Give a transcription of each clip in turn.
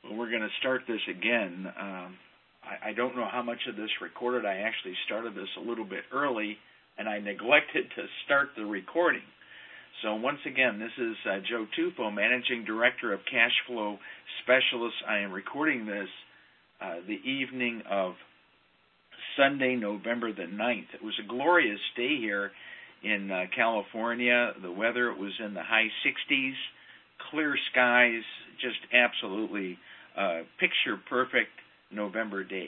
Well, we're going to start this again. I don't know how much of this recorded. I actually started this a little bit early, and I neglected to start the recording. So once again, this is Joe Tufo, Managing Director of Cash Flow Specialists. I am recording this the evening of Sunday, November the 9th. It was a glorious day here in California. The weather, it was in the high 60s, clear skies, just absolutely picture-perfect November day.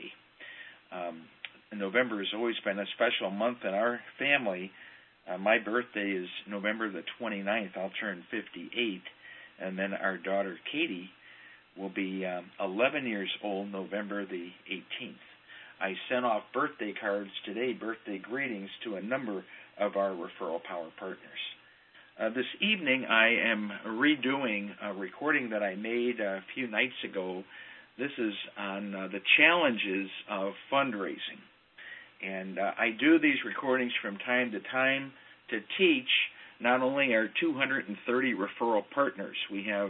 November has always been a special month in our family. My birthday is November the 29th. I'll turn 58, and then our daughter Katie will be 11 years old November the 18th. I sent off birthday cards today, birthday greetings, to a number of our Referral Power partners. This evening I am redoing a recording that I made a few nights ago. This is on the challenges of fundraising. And I do these recordings from time to time to teach not only our 230 referral partners. We have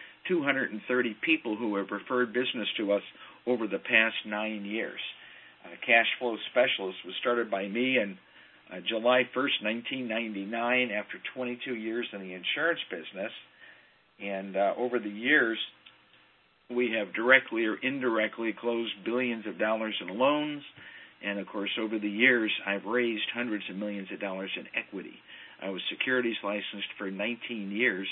230 people who have referred business to us over the past 9 years. Cash Flow Specialist was started by me in July 1st, 1999, after 22 years in the insurance business. And over the years, we have directly or indirectly closed billions of dollars in loans. And, of course, over the years, I've raised hundreds of millions of dollars in equity. I was securities licensed for 19 years,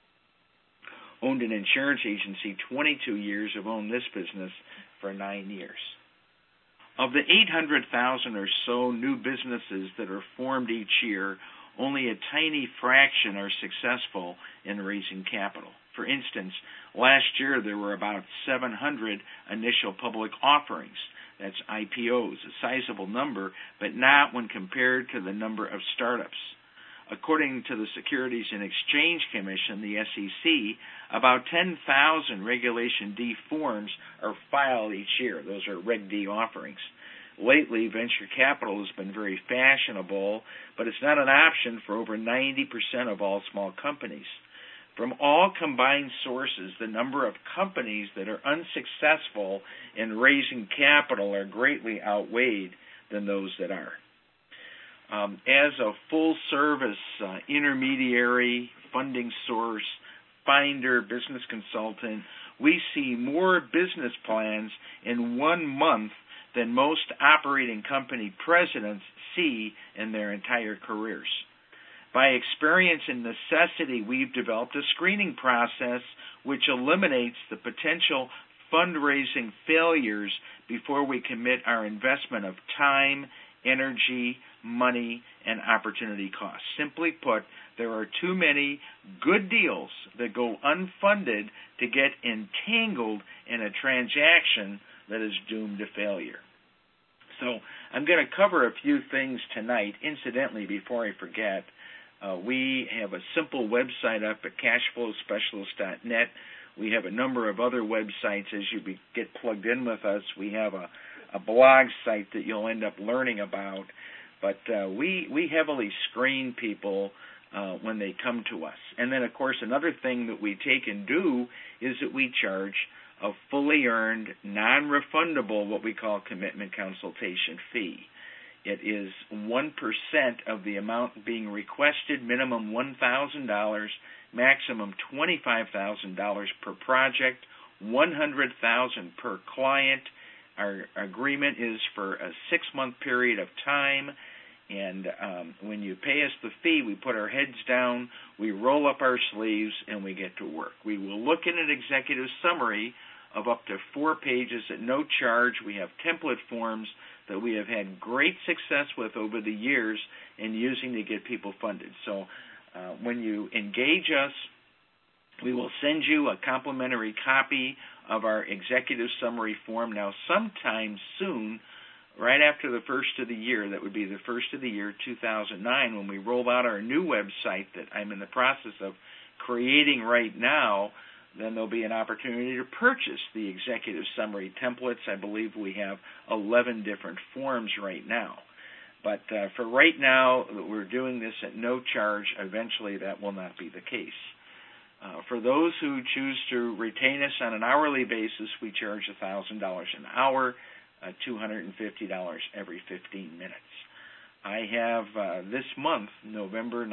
owned an insurance agency 22 years, have owned this business for 9 years. Of the 800,000 or so new businesses that are formed each year, only a tiny fraction are successful in raising capital. For instance, last year there were about 700 initial public offerings. That's IPOs, a sizable number, but not when compared to the number of startups. According to the Securities and Exchange Commission, the SEC, about 10,000 Regulation D forms are filed each year. Those are Reg D offerings. Lately, venture capital has been very fashionable, but it's not an option for over 90% of all small companies. From all combined sources, the number of companies that are unsuccessful in raising capital are greatly outweighed than those that are. As a full-service intermediary, funding source, finder, business consultant, we see more business plans in 1 month than most operating company presidents see in their entire careers. By experience and necessity, we've developed a screening process which eliminates the potential fundraising failures before we commit our investment of time, energy, money, and opportunity costs. Simply put, there are too many good deals that go unfunded to get entangled in a transaction that is doomed to failure. So I'm going to cover a few things tonight. Incidentally, before I forget, we have a simple website up at cashflowspecialist.net. We have a number of other websites as you get plugged in with us. We have a blog site that you'll end up learning about. But we heavily screen people when they come to us. And then, of course, another thing that we take and do is that we charge a fully earned, non-refundable, what we call commitment consultation fee. It is 1% of the amount being requested, minimum $1,000, maximum $25,000 per project, $100,000 per client. Our agreement is for a 6-month period of time, and when you pay us the fee, we put our heads down, we roll up our sleeves, and we get to work. We will look at an executive summary of up to 4 pages at no charge. We have template forms that we have had great success with over the years in using to get people funded. So when you engage us, we will send you a complimentary copy of our executive summary form. Now, sometime soon, right after the first of the year, that would be the first of the year 2009, when we roll out our new website that I'm in the process of creating right now, then there'll be an opportunity to purchase the executive summary templates. I believe we have 11 different forms right now. But for right now, we're doing this at no charge. Eventually, that will not be the case. For those who choose to retain us on an hourly basis, we charge $1,000 an hour, $250 every 15 minutes. I have this month, November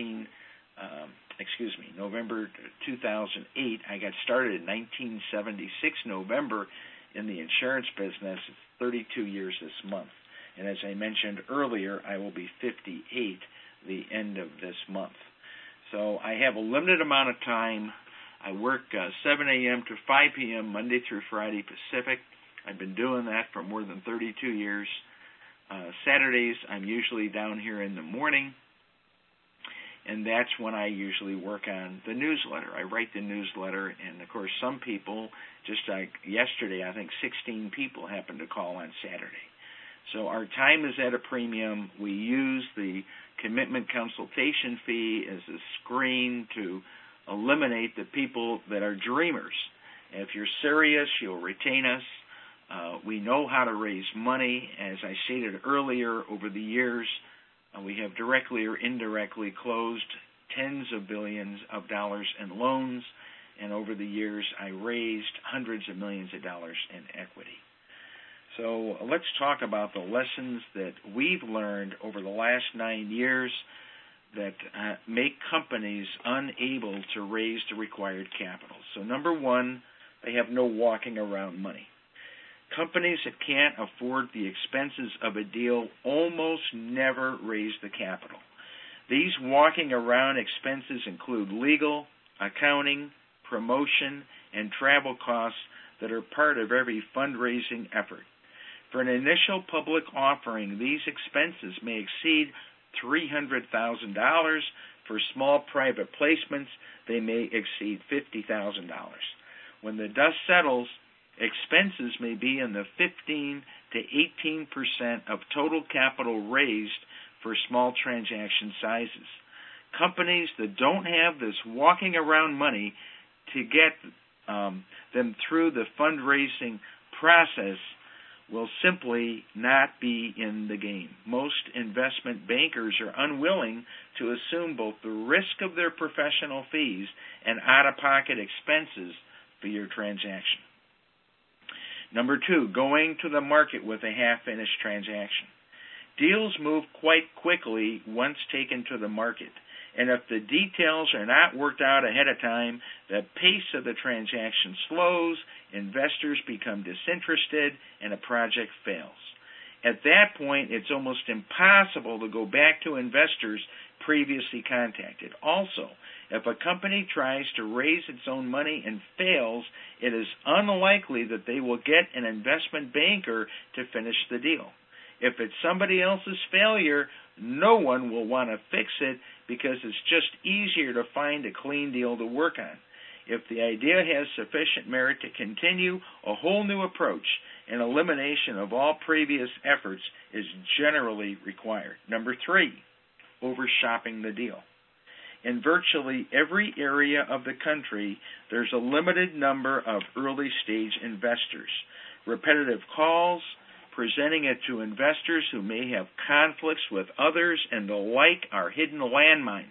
2008. I got started in 1976 November in the insurance business. It's 32 years this month. And as I mentioned earlier, I will be 58 the end of this month. So I have a limited amount of time. I work 7 a.m. to 5 p.m. Monday through Friday Pacific. I've been doing that for more than 32 years. Saturdays, I'm usually down here in the morning, and that's when I usually work on the newsletter. I write the newsletter, and, of course, some people, just like yesterday, I think 16 people happened to call on Saturday. So our time is at a premium. We use the commitment consultation fee as a screen to eliminate the people that are dreamers. If you're serious, you'll retain us. We know how to raise money. As I stated earlier, over the years, we have directly or indirectly closed tens of billions of dollars in loans, and over the years, I raised hundreds of millions of dollars in equity. So let's talk about the lessons that we've learned over the last 9 years that make companies unable to raise the required capital. So number one, they have no walking around money. Companies that can't afford the expenses of a deal almost never raise the capital. These walking around expenses include legal, accounting, promotion, and travel costs that are part of every fundraising effort. For an initial public offering, these expenses may exceed $300,000. For small private placements, they may exceed $50,000. When the dust settles, expenses may be in the 15 to 18% of total capital raised for small transaction sizes. Companies that don't have this walking around money to get them through the fundraising process will simply not be in the game. Most investment bankers are unwilling to assume both the risk of their professional fees and out-of-pocket expenses for your transaction. Number two, going to the market with a half-finished transaction. Deals move quite quickly once taken to the market, and if the details are not worked out ahead of time, the pace of the transaction slows, investors become disinterested, and a project fails. At that point, it's almost impossible to go back to investors previously contacted. Also, if a company tries to raise its own money and fails, it is unlikely that they will get an investment banker to finish the deal. If it's somebody else's failure, no one will want to fix it because it's just easier to find a clean deal to work on. If the idea has sufficient merit to continue, a whole new approach and elimination of all previous efforts is generally required. Number three, over-shopping the deal. In virtually every area of the country, there's a limited number of early-stage investors. Repetitive calls, presenting it to investors who may have conflicts with others and the like are hidden landmines.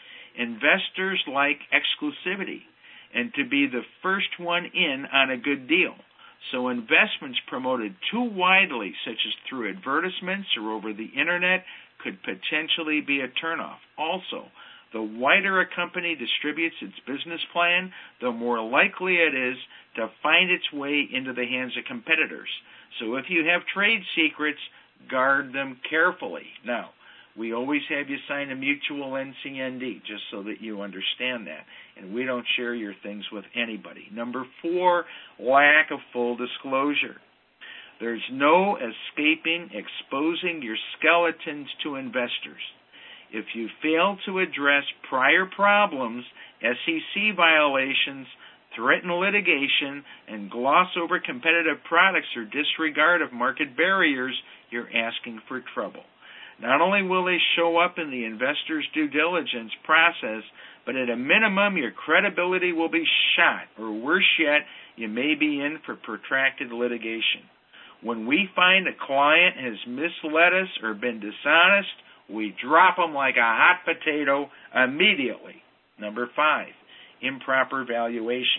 Investors like exclusivity and to be the first one in on a good deal. So investments promoted too widely, such as through advertisements or over the Internet, could potentially be a turnoff. Also, the wider a company distributes its business plan, the more likely it is to find its way into the hands of competitors. So if you have trade secrets, guard them carefully. Now, we always have you sign a mutual NCND, just so that you understand that. And we don't share your things with anybody. Number four, lack of full disclosure. There's no escaping exposing your skeletons to investors. If you fail to address prior problems, SEC violations, threaten litigation, and gloss over competitive products or disregard of market barriers, you're asking for trouble. Not only will they show up in the investor's due diligence process, but at a minimum, your credibility will be shot, or worse yet, you may be in for protracted litigation. When we find a client has misled us or been dishonest, we drop them like a hot potato immediately. Number five, improper valuation.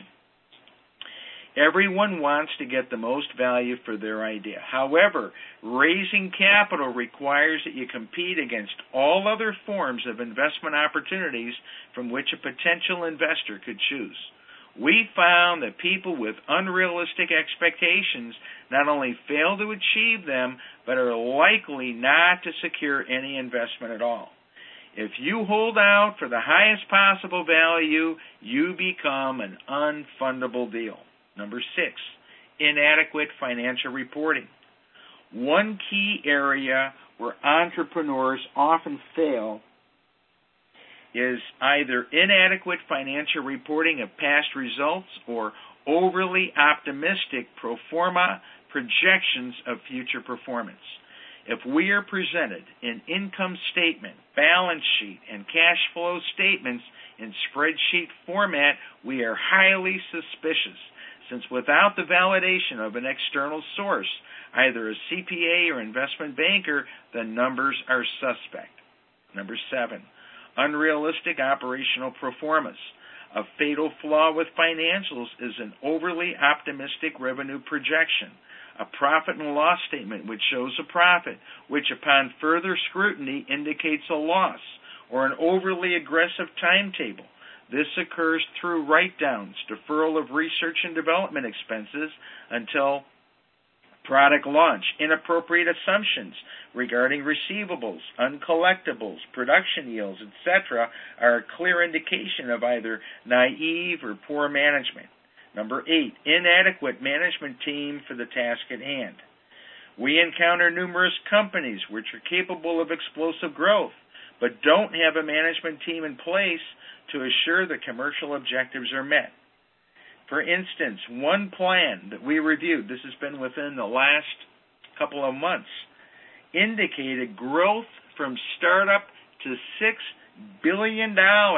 Everyone wants to get the most value for their idea. However, raising capital requires that you compete against all other forms of investment opportunities from which a potential investor could choose. We found that people with unrealistic expectations not only fail to achieve them, but are likely not to secure any investment at all. If you hold out for the highest possible value, you become an unfundable deal. Number 6, inadequate financial reporting. One key area where entrepreneurs often fail is either inadequate financial reporting of past results or overly optimistic pro forma projections of future performance. If we are presented an income statement, balance sheet, and cash flow statements in spreadsheet format, we are highly suspicious, since without the validation of an external source, either a CPA or investment banker, the numbers are suspect. Number 7, unrealistic operational performance. A fatal flaw with financials is an overly optimistic revenue projection, a profit and loss statement which shows a profit, which upon further scrutiny indicates a loss, or an overly aggressive timetable. This occurs through write-downs, deferral of research and development expenses until product launch, inappropriate assumptions regarding receivables, uncollectibles, production yields, etc. are a clear indication of either naive or poor management. Number 8, inadequate management team for the task at hand. We encounter numerous companies which are capable of explosive growth, but don't have a management team in place to assure the commercial objectives are met. For instance, one plan that we reviewed, this has been within the last couple of months, indicated growth from startup to $6 billion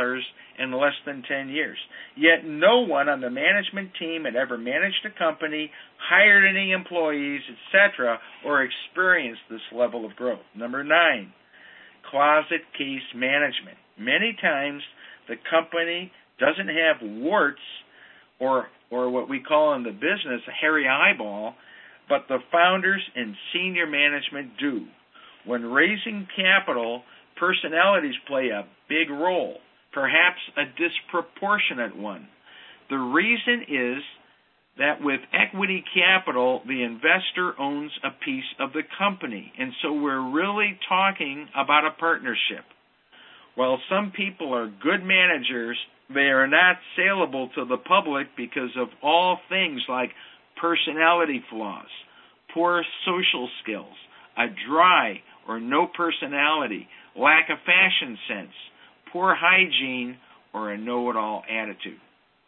in less than 10 years. Yet no one on the management team had ever managed a company, hired any employees, etc., or experienced this level of growth. Number 9, closet case management. Many times the company doesn't have warts or what we call in the business a hairy eyeball, but the founders and senior management do. When raising capital, personalities play a big role, perhaps a disproportionate one. The reason is that with equity capital, the investor owns a piece of the company, and so we're really talking about a partnership. While some people are good managers, they are not saleable to the public because of all things like personality flaws, poor social skills, a dry or no personality, lack of fashion sense, poor hygiene, or a know-it-all attitude.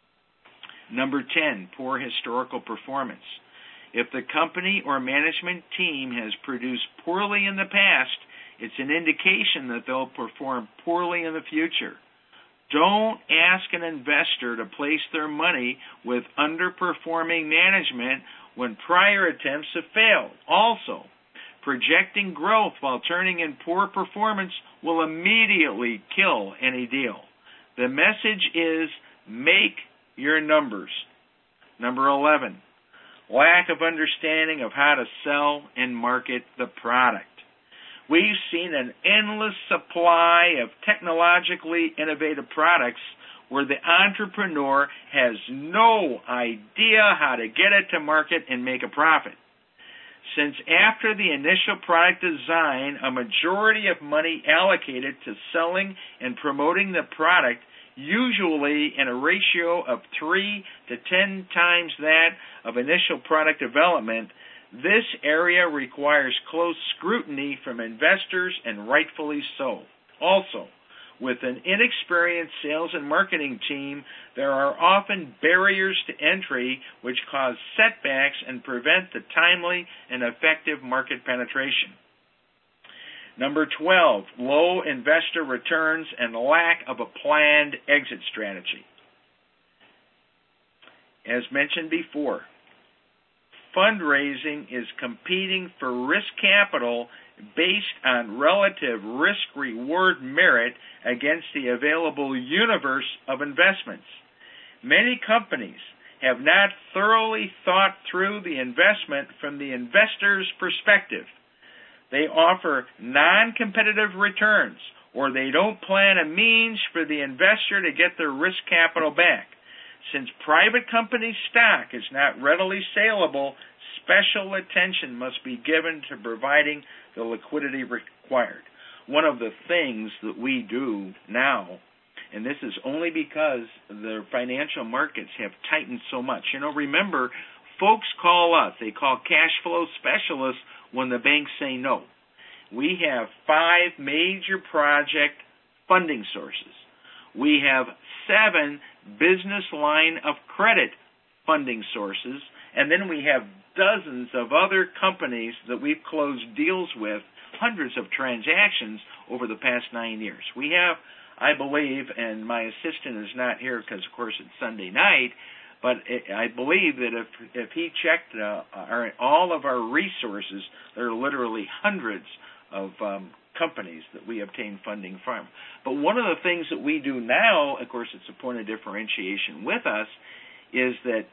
Number 10, poor historical performance. If the company or management team has produced poorly in the past, it's an indication that they'll perform poorly in the future. Don't ask an investor to place their money with underperforming management when prior attempts have failed. Also, projecting growth while turning in poor performance will immediately kill any deal. The message is make your numbers. Number 11, lack of understanding of how to sell and market the product. We've seen an endless supply of technologically innovative products where the entrepreneur has no idea how to get it to market and make a profit. Since after the initial product design, a majority of money allocated to selling and promoting the product, usually in a ratio of 3 to 10 times that of initial product development, this area requires close scrutiny from investors, and rightfully so. Also, with an inexperienced sales and marketing team, there are often barriers to entry which cause setbacks and prevent the timely and effective market penetration. Number 12, low investor returns and lack of a planned exit strategy. As mentioned before, fundraising is competing for risk capital based on relative risk-reward merit against the available universe of investments. Many companies have not thoroughly thought through the investment from the investor's perspective. They offer non-competitive returns, or they don't plan a means for the investor to get their risk capital back. Since private company stock is not readily saleable, special attention must be given to providing the liquidity required. One of the things that we do now, and this is only because the financial markets have tightened so much. Remember, folks call us. They call cash flow specialists when the banks say no. We have 5 major project funding sources. We have 7 business line of credit funding sources, and then we have dozens of other companies that we've closed deals with, hundreds of transactions over the past 9 years. We have, I believe, and my assistant is not here because, of course, it's Sunday night, but I believe that if he checked all of our resources, there are literally hundreds of companies that we obtain funding from. But one of the things that we do now, of course, it's a point of differentiation with us, is that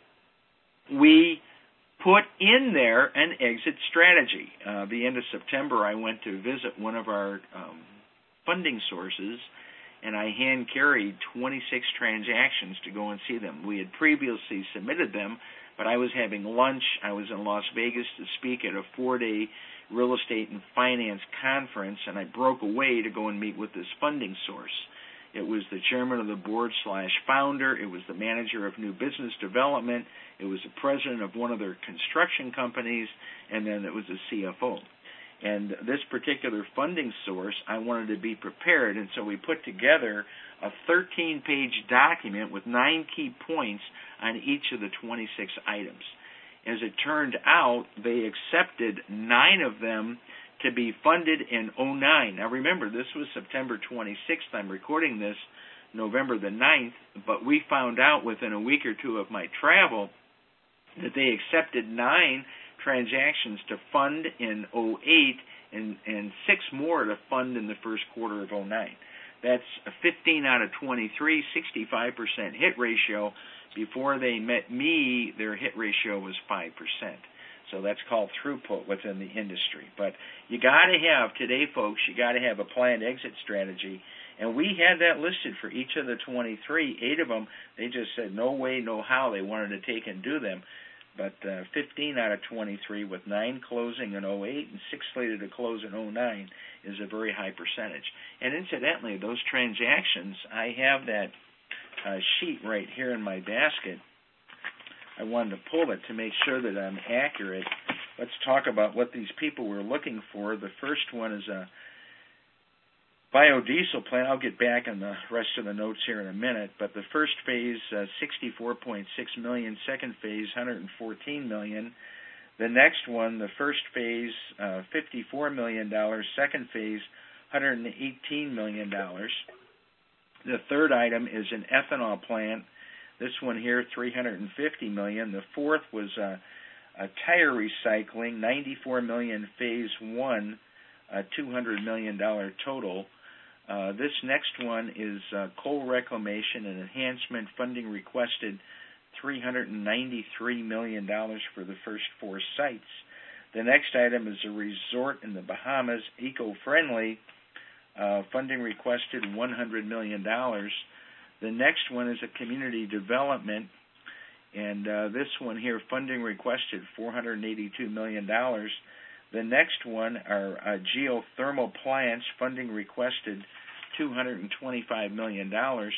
we put in there an exit strategy. The end of September, I went to visit one of our funding sources, and I hand-carried 26 transactions to go and see them. We had previously submitted them, but I was having lunch. I was in Las Vegas to speak at a 4-day real estate and finance conference, and I broke away to go and meet with this funding source. It was the chairman of the board / founder. It was the manager of new business development. It was the president of one of their construction companies, and then it was the CFO. And this particular funding source, I wanted to be prepared, and so we put together a 13-page document with 9 key points on each of the 26 items. As it turned out, they accepted 9 of them to be funded in 2009. Now remember, this was September 26th. I'm recording this November the 9th, but we found out within a week or two of my travel that they accepted 9 transactions to fund in 2008 and 6 more to fund in the first quarter of 2009. That's a 15 out of 23, 65% hit ratio. Before they met me, their hit ratio was 5%. So that's called throughput within the industry. But you got to have, today, folks, you got to have a planned exit strategy. And we had that listed for each of the 23. 8 of them, they just said no way, no how they wanted to take and do them. But 15 out of 23 with 9 closing in 2008 and 6 slated to close in 2009 is a very high percentage. And incidentally, those transactions, I have that sheet right here in my basket. I wanted to pull it to make sure that I'm accurate. Let's talk about what these people were looking for. The first one is a biodiesel plant. I'll get back on the rest of the notes here in a minute. But the first phase, $64.6 million. Second phase, $114 million. The next one, the first phase, $54 million. Second phase, $118 million. The third item is an ethanol plant. This one here, $350 million. The fourth was a tire recycling, $94 million phase 1, $200 million total. This next one is coal reclamation and enhancement, funding requested $393 million for the first 4 sites. The next item is a resort in the Bahamas, eco-friendly, funding requested $100 million. The next one is a community development, and this one here, funding requested $482 million. The next one are geothermal plants, funding requested $225 million.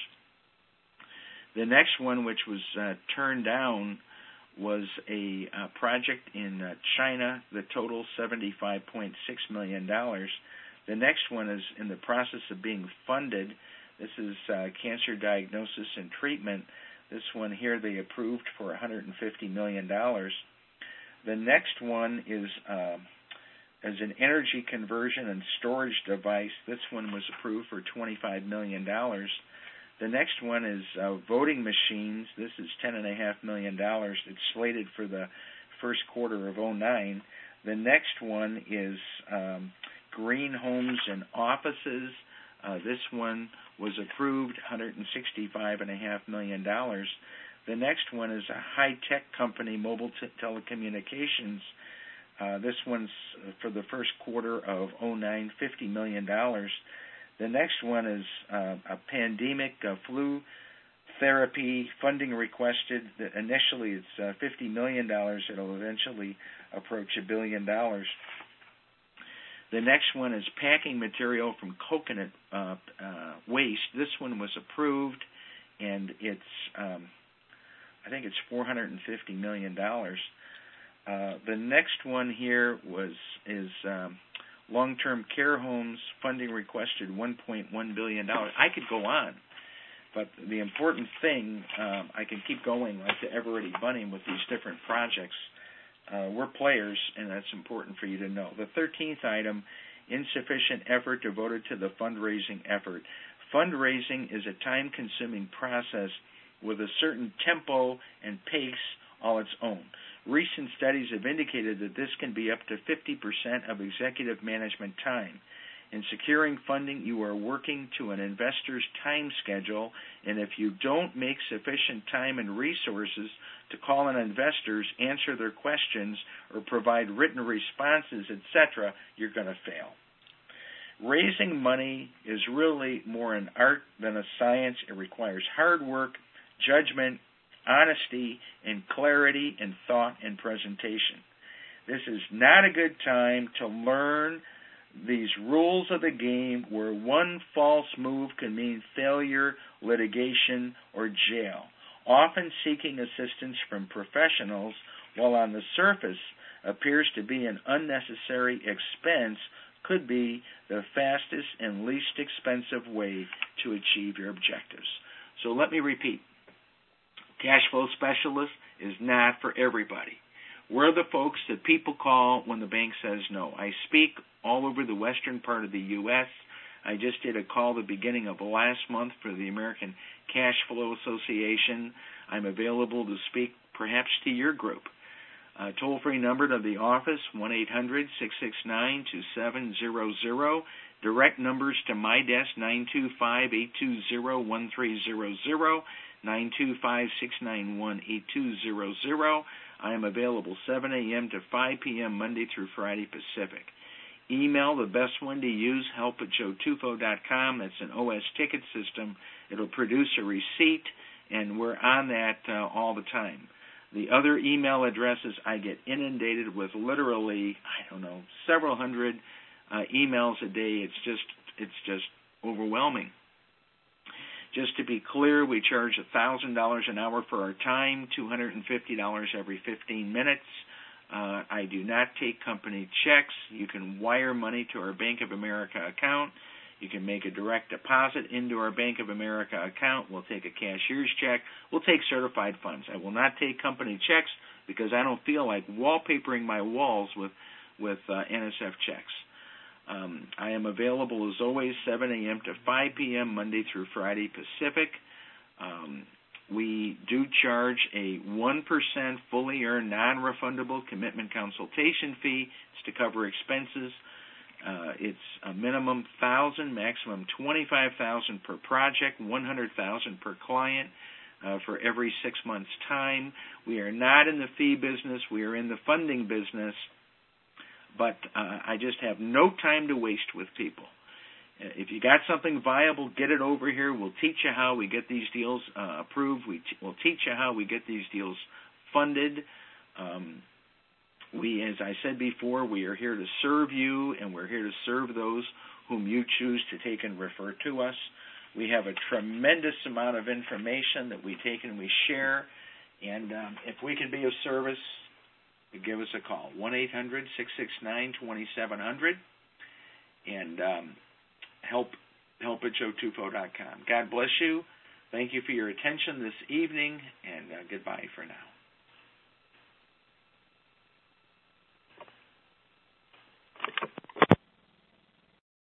The next one, which was turned down, was a project in China, the total $75.6 million. The next one is in the process of being funded. This is cancer diagnosis and treatment. This one here they approved for $150 million. The next one is as an energy conversion and storage device. This one was approved for $25 million. The next one is voting machines. This is $10.5 million. It's slated for the first quarter of 2009. The next one is green homes and offices. This one was approved, $165.5 million. The next one is a high-tech company, Mobile Telecommunications. This one's for the first quarter of 2009, $50 million. The next one is a pandemic flu therapy funding requested. Initially, it's $50 million. It'll eventually approach $1 billion. The next one is packing material from coconut waste. This one was approved, and it's I think it's $450 million. The next one here is long-term care homes funding requested $1.1 billion. I could go on, but the important thing, I can keep going like the Eveready Bunny with these different projects. We're players, and that's important for you to know. The 13th item, insufficient effort devoted to the fundraising effort. Fundraising is a time-consuming process with a certain tempo and pace all its own. Recent studies have indicated that this can be up to 50% of executive management time. In securing funding, you are working to an investor's time schedule, and if you don't make sufficient time and resources to call on investors, answer their questions, or provide written responses, etc., you're going to fail. Raising money is really more an art than a science. It requires hard work, judgment, honesty, and clarity in thought and presentation. This is not a good time to learn these rules of the game where one false move can mean failure, litigation, or jail. Often seeking assistance from professionals, while on the surface appears to be an unnecessary expense, could be the fastest and least expensive way to achieve your objectives. So let me repeat. Cash flow specialist is not for everybody. We're the folks that people call when the bank says no. I speak all over the western part of the U.S. I just did a call the beginning of last month for the American Cash Flow Association. I'm available to speak perhaps to your group. Toll-free number to the office, 1-800-669-2700. Direct numbers to my desk, 925-820-1300, 925-691-8200. I am available 7 a.m. to 5 p.m. Monday through Friday Pacific. Email, the best one to use, help@joetufo.com. That's an OS ticket system. It'll produce a receipt, and we're on that all the time. The other email addresses, I get inundated with literally, several hundred emails a day. It's just overwhelming. Just to be clear, we charge $1,000 an hour for our time, $250 every 15 minutes. I do not take company checks. You can wire money to our Bank of America account. You can make a direct deposit into our Bank of America account. We'll take a cashier's check. We'll take certified funds. I will not take company checks because I don't feel like wallpapering my walls with NSF checks. I am available, as always, 7 a.m. to 5 p.m. Monday through Friday Pacific. We do charge a 1% fully earned non-refundable commitment consultation fee. It's to cover expenses. It's a minimum $1,000, maximum $25,000 per project, $100,000 per client for every 6 months' time. We are not in the fee business. We are in the funding business. But I just have no time to waste with people. If you got something viable, get it over here. We'll teach you how we get these deals approved. We'll teach you how we get these deals funded. As I said before, we are here to serve you, and we're here to serve those whom you choose to take and refer to us. We have a tremendous amount of information that we take and we share, and if we can be of service, give us a call, 1-800-669-2700, and help@joetufo.com. God bless you. Thank you for your attention this evening, and goodbye for now.